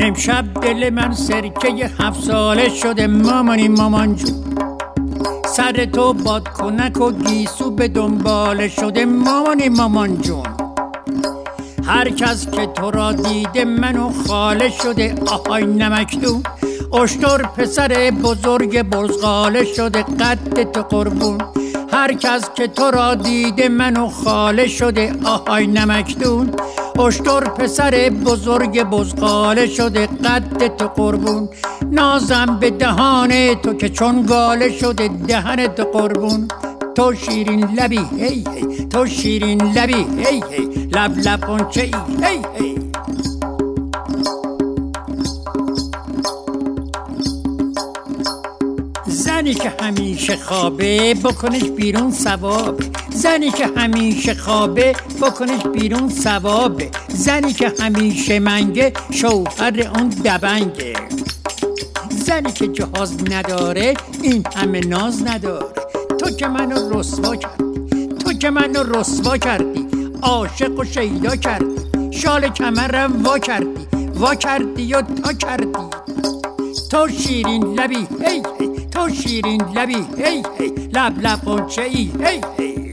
امشب دل من سرکه 7 ساله شده مامانی مامان جون. سر تو بادکنک و گیسو به دنباله شده مامانی مامان جون. هر کس که تو را دیده منو خاله شده آهای نمکدون. اشتر پسر بزرگ بزغاله شده قد تو قربون. هر کس که تو را دیده منو خاله شده آهای نمکدون. اشتر پسر بزرگ بزغاله شده قد تو قربون. نازم به دهان تو که چون گاله شده دهن تو قربون. تو شیرین لبی هی هی، تو شیرین لبی هی هی، لب لب قنچه ای هی هی. زنی که همیشه خوابه بکنش بیرون ثواب. زنی که همیشه خوابه بکنش بیرون ثواب. زنی که همیشه منگه شوهر اون دبنگه. زنی که جهاز نداره این همه ناز نداره. تو که منو رسوا کردی، تو که منو رسوا کردی، عاشق و شیدا کردی، شال کمرم وا کردی، وا کردی و تا کردی. تو شیرین لبی هی هی، تو شیرین لبی هی هی، لب لب قنچه ای هی هی.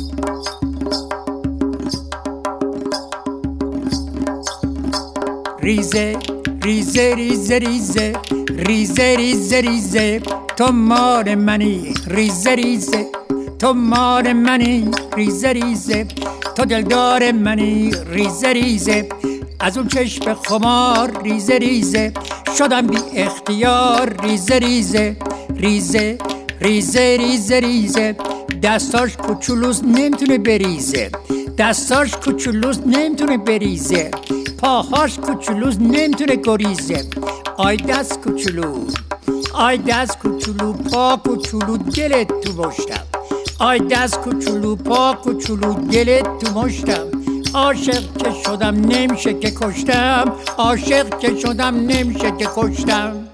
ریزه ریزه ریزه ریزه ریزه ریزه ریزه، تو مال منی ریزه ریزه، تو مال منی ریزه ریزه، تو دلدار منی ریزه ریزه. از اون چشم خمار ریزه ریزه شدم بی اختیار ریزه ریزه. ریزه ریزه ریزه ریزه، دستاش کوچولوست نمیتونه بریزه، دستاش کوچولوست نمیتونه بریزه، پاهاش کوچولوست نمیتونه گریزه. آی دست کوچولو، آی دست کوچولو، پا کوچولو، دلت تو مشتم. آی دست کوچولو، پا کوچولو، دلت تو مشتم. عاشق که شدم نمیشه که کشتم، عاشق که شدم نمیشه که کشتم.